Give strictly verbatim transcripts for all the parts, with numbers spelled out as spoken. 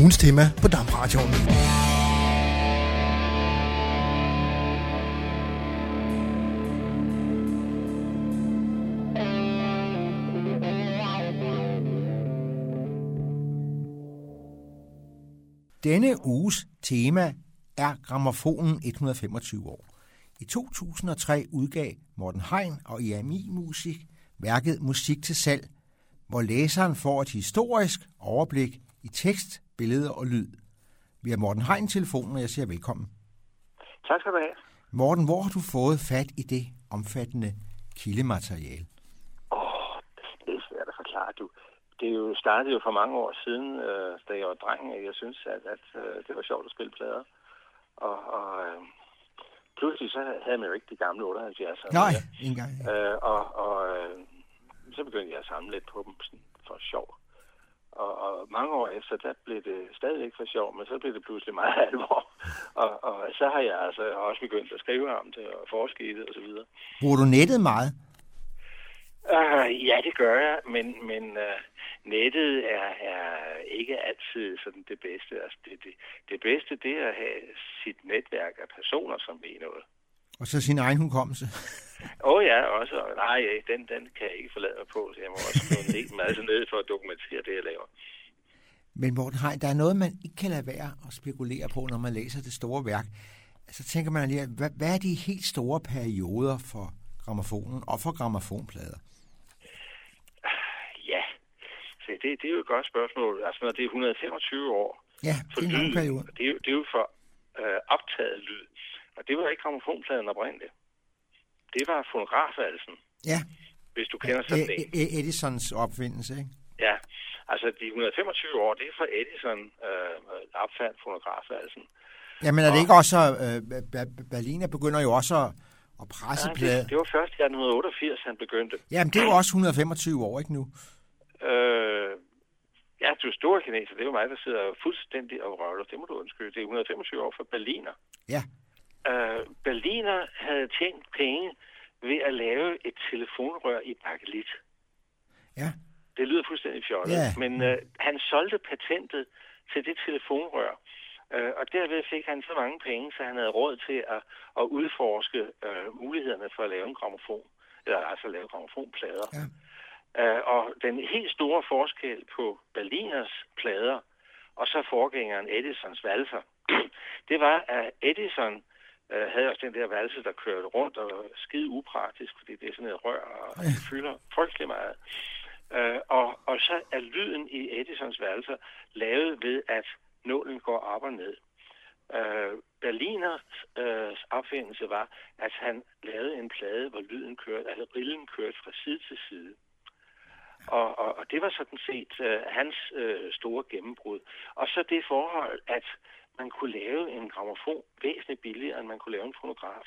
ugens tema på DAB-radioen. Denne uges tema er grammofonen et hundrede og femogtyve år. I to tusind og tre udgav Morten Hein og E M I Musik værket Musik til salg, hvor læseren får et historisk overblik i tekst, billeder og lyd. Vi har Morten Hein i telefonen, og jeg siger velkommen. Tak skal du have. Morten, hvor har du fået fat i det omfattende kildemateriale? Åh, oh, det er svært at forklare, du. Det er jo startede jo for mange år siden, øh, da jeg var dreng, og jeg synes, at, at øh, det var sjovt at spille plader. Og, og øh, pludselig så havde man jo ikke de gamle otteoghalvfjerdsere. Nej, ikke engang. Øh, og og øh, så begyndte jeg at samle lidt på dem sådan, for sjov. Og, og mange år efter, der blev det stadigvæk for sjov, men så blev det pludselig meget alvor. Og, og så har jeg altså også begyndt at skrive om det og forske i det og så videre. Bruger du nettet meget? Uh, ja, det gør jeg, men, men uh, nettet er, er ikke altid sådan det bedste. Altså, det, det, det bedste, det er at have sit netværk af personer, som ved noget. Og så sin egen hukommelse? Åh oh, ja, også. Nej, den, den kan jeg ikke forlade mig på, så jeg må også skrive en hel masse ned for at dokumentere det, jeg laver. Men Morten Hein, der er noget, man ikke kan lade være at spekulere på, når man læser det store værk. Så tænker man lige, hvad, hvad er de helt store perioder for grammofonen og for grammofonplader? Ja, så det, det er jo et godt spørgsmål. Altså, når det er et hundrede og femogtyve år, ja, det er en lang periode. Det er jo, det er jo for øh, optaget lyd. Og det var ikke grammofonpladen oprindeligt. Det var fonografvalsen. Ja. Hvis du kender sådan en. E- Edisons opfindelse, ikke? Ja, altså de et hundrede og femogtyve år, det er fra Edison øh, opfandt fonografvalsen. Ja, men er det og, ikke også, øh, Berliner begynder jo også at presse nej, plade? Det, det var først i atten otteogfirs, han begyndte. Jamen, det er jo også et hundrede og femogtyve år, ikke nu? Øh, ja, du er store kineser, det er jo mig, der sidder fuldstændig og røvler. Det må du undskylde. Det er et hundrede og femogtyve år for Berliner. Ja. Uh, Berliner havde tjent penge ved at lave et telefonrør i bakelit. Ja. Det lyder fuldstændig fjollet, ja. Men uh, han solgte patentet til det telefonrør, uh, og derved fik han så mange penge, så han havde råd til at, at udforske uh, mulighederne for at lave en grammofon, eller altså lave grammofonplader. Ja. Uh, og den helt store forskel på Berliners plader og så forgængeren Edisons valser, det var, at Edison Uh, havde også den der valse, der kørte rundt og var skide upraktisk, fordi det er sådan et rør, og det fylder frygtelig meget. Uh, og, og så er lyden i Edisons valser lavet ved, at nålen går op og ned. Uh, Berliners uh, opfindelse var, at han lavede en plade, hvor lyden kørte, altså rillen kørte fra side til side. Og, og, og det var sådan set uh, hans uh, store gennembrud. Og så det forhold, at man kunne lave en grammofon væsentligt billigere, end man kunne lave en fonograf.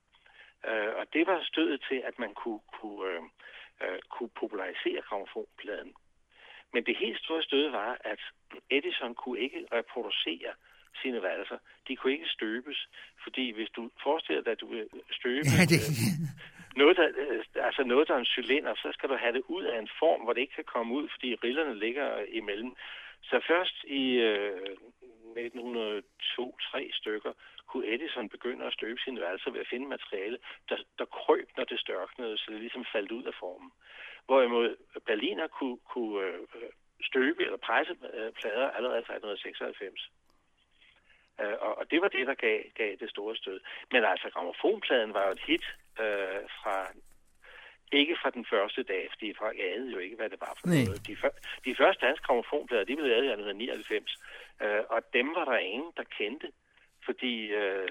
Uh, og det var stødet til, at man kunne, kunne, uh, uh, kunne popularisere grammofonpladen. Men det helt store stød var, at Edison kunne ikke reproducere sine valser. De kunne ikke støbes, fordi hvis du forestiller dig, at du vil støbe ja, det... noget, der, altså noget, der er en cylinder, så skal du have det ud af en form, hvor det ikke kan komme ud, fordi rillerne ligger imellem. Så først i øh, nitten hundrede og to til tre stykker kunne Edison begynde at støbe sine valser ved at finde materiale, der, der krøb, når det størknede, så det ligesom faldt ud af formen. Hvorimod Berliner kunne, kunne øh, støbe eller presse øh, plader allerede fra atten seksoghalvfems. Uh, og, og det var det, der gav, gav det store stød. Men altså, grammofonpladen var jo et hit uh, fra... Ikke fra den første dag, fordi folk anede jo ikke, hvad det var for Nej. noget. De, de første danske grammofonplader, de blev lavet i atten nioghalvfems, uh, og dem var der ingen, der kendte, fordi uh,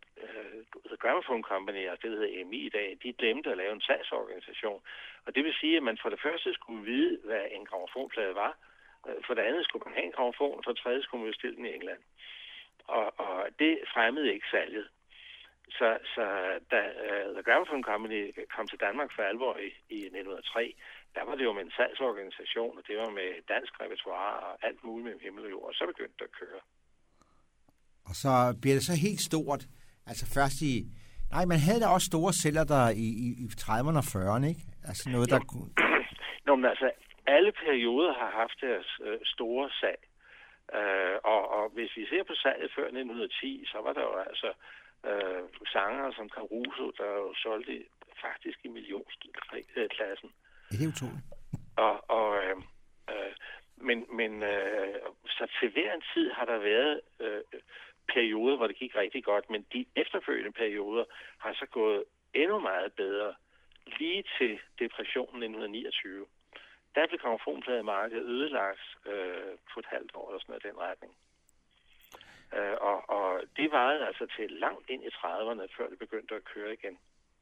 uh, The Gramophone Company, altså det, der hedder E M I i dag, de glemte at lave en salgsorganisation. Og det vil sige, at man for det første skulle vide, hvad en grammofonplade var, uh, for det andet skulle man have en grammofon, og for det tredje skulle man bestille den i England. Og, og det fremmede ikke salget. Så, så da uh, The Gramophone Company kom til Danmark for alvor i, i nitten hundrede og tre, der var det jo med en salgsorganisation, og det var med dansk repertoire og alt muligt med himmel og jord, og så begyndte det at køre. Og så bliver det så helt stort, altså først i... Nej, man havde da også store sælger der i, i, i trediverne og fyrrerne, ikke? Altså noget, der kunne... Nå, men altså, alle perioder har haft deres øh, store salg. Øh, og, og hvis vi ser på salget før nitten ti, så var der jo altså øh, sangere som Caruso, der jo solgte faktisk i millionklassen. Det er utroligt. Og, og, øh, øh, men men øh, så til hver en tid har der været øh, perioder, hvor det gik rigtig godt, men de efterfølgende perioder har så gået endnu meget bedre, lige til depressionen nitten niogtyve. Der blev grammofonplademarkedet ødelagt øh, på et halvt år eller sådan noget i den retning. Øh, og, og det varede altså til langt ind i trediverne, før det begyndte at køre igen.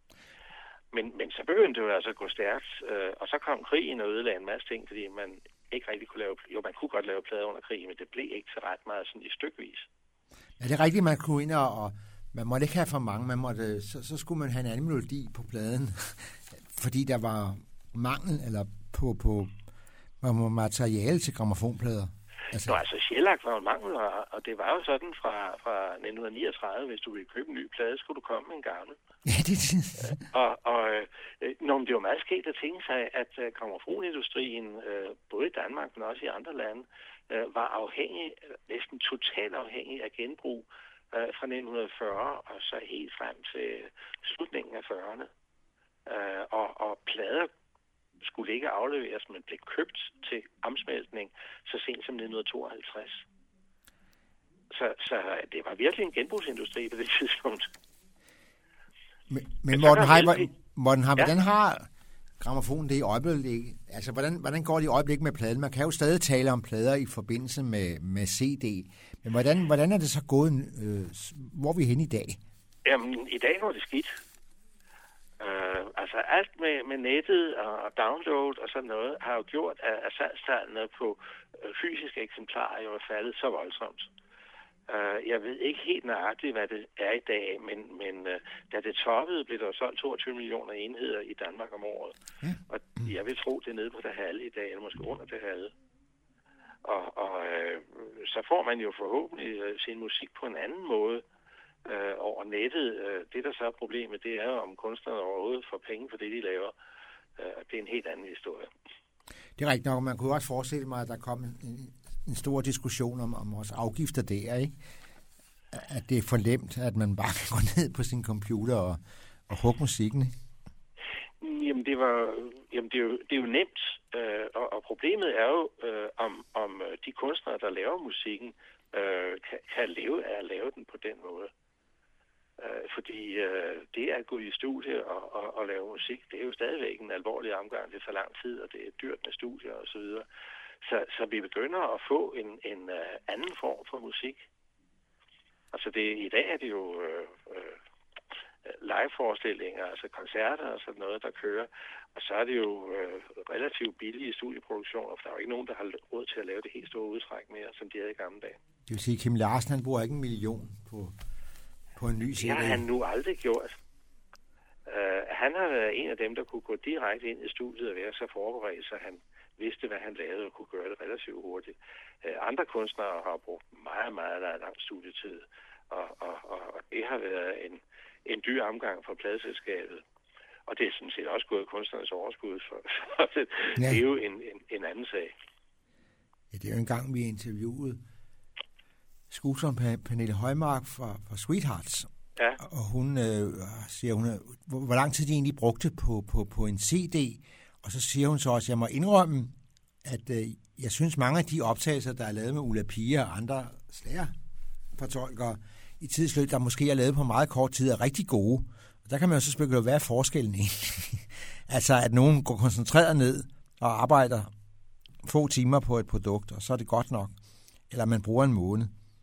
Men, men så begyndte det jo altså at gå stærkt, øh, og så kom krigen og ødelagde en masse ting, fordi man ikke rigtig kunne lave... Jo, man kunne godt lave plader under krigen, men det blev ikke til ret meget sådan i stykvis. Ja, det er rigtigt, man kunne ind og... og man måtte ikke have for mange, man måtte, så, så skulle man have en anden melodi på pladen, fordi der var mangel eller på, på, på materiale til grammofonplader. Altså... Nå, altså Shellac var en mangel, og det var jo sådan fra, fra nitten niogtredive, hvis du ville købe en ny plade, skulle du komme med en gammel. Ja, det og, og øh, nå, det var meget sket at tænke sig, at øh, grammofonindustrien, øh, både i Danmark, men også i andre lande, øh, var afhængig, næsten totalt afhængig af genbrug øh, fra nitten fyrre og så helt frem til slutningen af fyrrerne. Øh, og, og plader skulle ikke afleveres, men blev købt til omsmeltning så sent som nitten tooghalvtreds. Så, så det var virkelig en genbrugsindustri på det tidspunkt. Men, men Morten Heim, Morten Heim, ja? Hvordan har grammofonen det i øjeblikket? Altså, hvordan, hvordan går det i øjeblikket med pladen? Man kan jo stadig tale om plader i forbindelse med, med C D. Men hvordan, hvordan er det så gået? Øh, hvor er vi henne i dag? Jamen, i dag går det skidt. Uh, altså alt med, med nettet og, og download og sådan noget har jo gjort, at, at salgstallene på uh, fysiske eksemplarer jo er faldet så voldsomt. Uh, jeg ved ikke helt nøjagtigt, hvad det er i dag, men, men uh, da det toppede, blev der solgt toogtyve millioner enheder i Danmark om året. Ja. Og jeg vil tro, det er nede på det halve i dag, eller måske under det halve. Og, og uh, så får man jo forhåbentlig uh, sin musik på en anden måde Øh, over nettet. Øh, det, der så er problemet, det er jo, om kunstnerne overhovedet får penge for det, de laver. Øh, det er en helt anden historie. Det er rigtigt nok. Man kunne også forestille mig, at der kom en, en stor diskussion om, om vores afgifter der, ikke? At det er for nemt, at man bare kan gå ned på sin computer og, og hugge musikken, ikke? Jamen, det, var, jamen det, er jo, det er jo nemt. Øh, og, og problemet er jo, øh, om, om de kunstnere, der laver musikken, øh, kan, kan leve af at lave den på den måde. Uh, fordi uh, det at gå i studie og, og, og lave musik, det er jo stadigvæk en alvorlig omgang. Det tager lang tid, og det er dyrt med studier og så videre. Så, så vi begynder at få en, en uh, anden form for musik. Altså det, i dag er det jo uh, uh, live-forestillinger, altså koncerter og sådan noget, der kører. Og så er det jo uh, relativt billige studieproduktioner, for der er jo ikke nogen, der har råd til at lave det helt store udtræk mere, som de havde i gamle dage. Det vil sige, at Kim Larsen, han bruger ikke en million på... på en ny C D. Det har han nu aldrig gjort. Uh, han har været en af dem, der kunne gå direkte ind i studiet og være så forberedt, så han vidste, hvad han lavede og kunne gøre det relativt hurtigt. Uh, andre kunstnere har brugt meget, meget lang studietid, og, og, og, og det har været en, en dyr omgang for pladeselskabet. Og det er sådan set også gået kunstnernes overskud, for, for det, ja. Det er jo en, en, en anden sag. Ja, det er jo en gang, vi interviewede skuespilleren Pernille Højmark fra, fra Sweethearts. Ja. Og hun øh, siger, hun, hvor, hvor lang tid de egentlig brugte på, på, på en C D. Og så siger hun så også, at jeg må indrømme, at øh, jeg synes, mange af de optagelser, der er lavet med Ulla Pia og andre slagerfortolkere i tidsløb, der måske er lavet på meget kort tid, er rigtig gode. Og der kan man jo så spekulere, hvad er forskellen egentlig? Altså, at nogen går koncentreret ned og arbejder få timer på et produkt, og så er det godt nok. Eller man bruger en måned.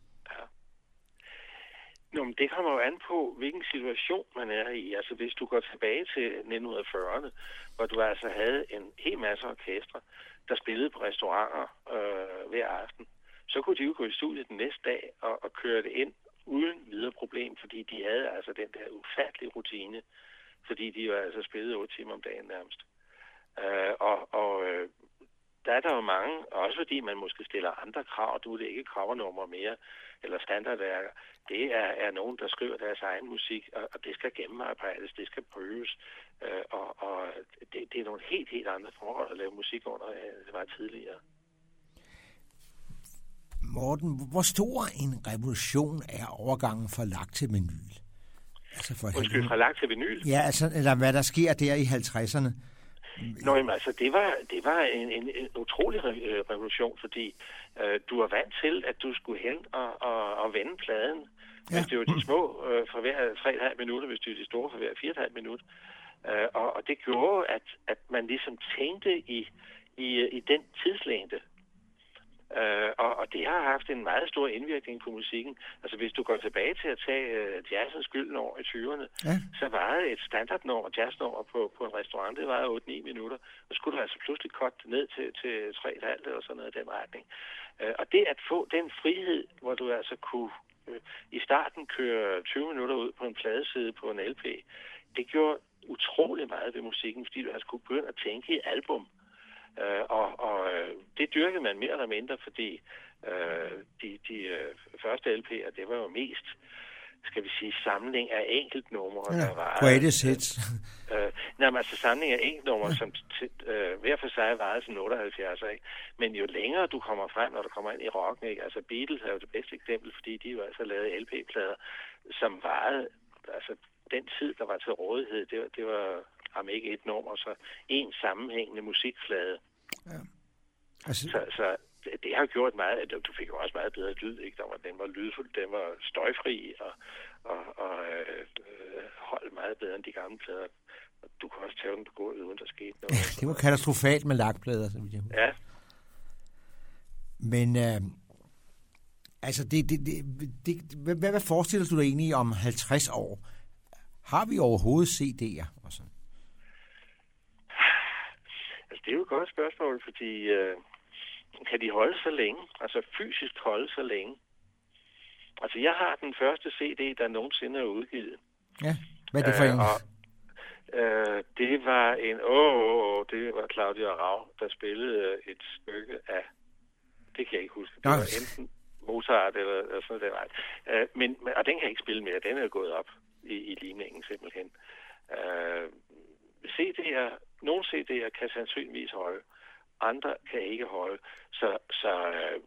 Nå, men det kommer jo an på, hvilken situation man er i. Altså, hvis du går tilbage til nitten fyrrerne, hvor du altså havde en hel masse orkestre, der spillede på restauranter øh, hver aften, så kunne de jo gå i studiet den næste dag og, og køre det ind uden videre problem, fordi de havde altså den der ufattelige rutine, fordi de jo altså spillede otte timer om dagen nærmest. Øh, og og øh, der er der jo mange, også fordi man måske stiller andre krav, du er det ikke covernummer mere, eller standardværker. Det er, er nogen, der skriver deres egen musik, og, og det skal gennemarbejdes, det skal prøves, øh, og, og det, det er nogle helt, helt andre forhold at lave musik under, end det var tidligere. Morten, hvor stor en revolution er overgangen fra lak til vinyl? Altså for Undskyld, fra lak til vinyl? Ja, altså, eller hvad der sker der i halvtredserne. Nå, jamen, altså, det var, det var en, en, en utrolig re- revolution, fordi øh, du var vant til, at du skulle hen og, og, og vende pladen. Ja. Hvis det var de små øh, for hver tre komma fem minutter, hvis det var de store for hver fire komma fem minutter. Øh, og, og det gjorde, at, at man ligesom tænkte i, i, i den tidslængde. Uh, og, og det har haft en meget stor indvirkning på musikken. Altså hvis du går tilbage til at tage uh, jazzens gyldne år i tyverne, ja. Så var det et standardnummer, jazznummer på, på en restaurant, det var otte ni minutter. Og skulle du altså pludselig korte ned til, til tre komma fem eller sådan noget af den retning. Uh, og det at få den frihed, hvor du altså kunne uh, i starten køre tyve minutter ud på en pladeside på en L P, det gjorde utrolig meget ved musikken, fordi du altså kunne begynde at tænke i album. Uh, og, og uh, det dyrkede man mere eller mindre, fordi uh, de, de uh, første L P'er, det var jo mest, skal vi sige, samling af enkeltnumre. Ja, der var greatest hits. Uh, nej, men altså samling af enkeltnumre, ja. Som t- uh, hver for sig varede sådan otteoghalvfjerds, ikke? Men jo længere du kommer frem, når du kommer ind i rocken, ikke? Altså Beatles er jo det bedste eksempel, fordi de jo altså lavede L P-plader, som varede, altså den tid, der var til rådighed, det var, det var om ikke et nummer, så en sammenhængende musikflade. Ja. Altså... Så, så det, det har gjort meget, at du fik jo også meget bedre lyd, ikke? Der var, den var lydfuld, den var støjfri, og, og, og øh, holdt meget bedre end de gamle plader. Og du kan også tage dem på gulvet, uden der skete noget. Ja, det var katastrofalt med lakplader, som jeg Ja. Men, øh, altså, det, det, det, det, hvad, hvad forestiller du dig egentlig om halvtreds år? Har vi overhovedet C D'er og sådan? Det er jo et godt spørgsmål, fordi øh, kan de holde så længe? Altså fysisk holde så længe? Altså jeg har den første C D, der nogensinde er udgivet. Ja, hvad er det for en? Øh, og, øh, det var en, åh, åh, åh, det var Claudia Rav, der spillede et stykke af, det kan jeg ikke huske, det var enten Mozart eller, eller sådan noget. Øh, men, og den kan jeg ikke spille mere, den er gået op i, i limningen simpelthen. Øh, C D'er, nogle C D'er kan sandsynligvis holde, andre kan ikke holde. Så, så øh,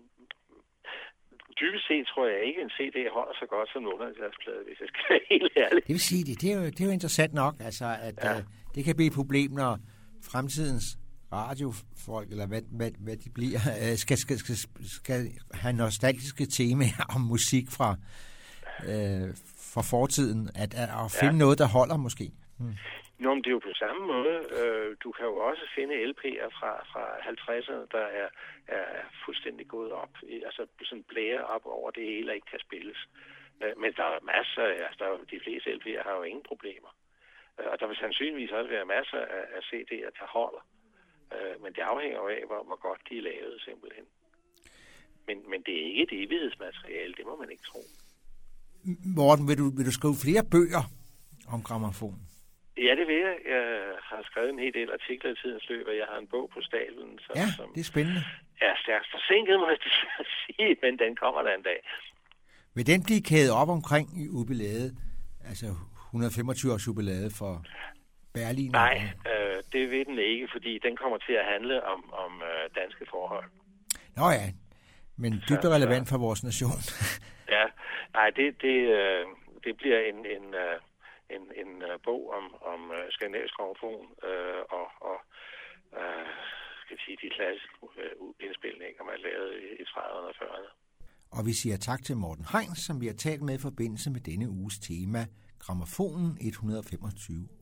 dybest set tror jeg ikke, en C D holder så godt som en underhalvfjerds-plade, hvis jeg skal være helt ærlig. Det vil sige, det, det, er, jo, det er jo interessant nok, altså, at ja. øh, det kan blive et problem, når fremtidens radiofolk, eller hvad, hvad, hvad de bliver, øh, skal, skal, skal, skal have nostalgiske temaer om musik fra, øh, fra fortiden, at, at, at finde ja. noget, der holder måske. Hmm. Nå, men det er jo på samme måde. Øh, du kan jo også finde L P'er fra, fra halvtredserne, der er, er fuldstændig gået op. Altså sådan blære op over det hele, ikke kan spilles. Øh, men der er masser, altså der er, de fleste L P'er har jo ingen problemer. Øh, og der vil sandsynligvis også være masser af, af C D'er, der holder. Øh, men det afhænger jo af, hvor, hvor godt de er lavet simpelthen. Men, men det er ikke et evighedsmateriale, det må man ikke tro. Morten, vil du, vil du skrive flere bøger om grammofon? Ja, det vil jeg. Jeg har skrevet en hel del artikler i tidens løb, og jeg har en bog på stablen. Som, ja, som det er spændende. Er stærkt forsinket, må jeg sige, men den kommer der en dag. Vil den blive kædet op omkring i jubilæet, altså et hundrede og femogtyve års jubilæet for Berlin? Nej, øh, det vil den ikke, fordi den kommer til at handle om, om øh, danske forhold. Nå ja, men dybt relevant for vores nation. Ja, nej, det, det, øh, det bliver en... en øh, en, en uh, bog om, om uh, skandinavisk grammofon uh, og, og uh, skal vi sige, de klassiske uh, indspilninger, man lavede i, i trediverne og fyrrerne. Og vi siger tak til Morten Hein, som vi har talt med i forbindelse med denne uges tema, Grammofonen et hundrede og femogtyve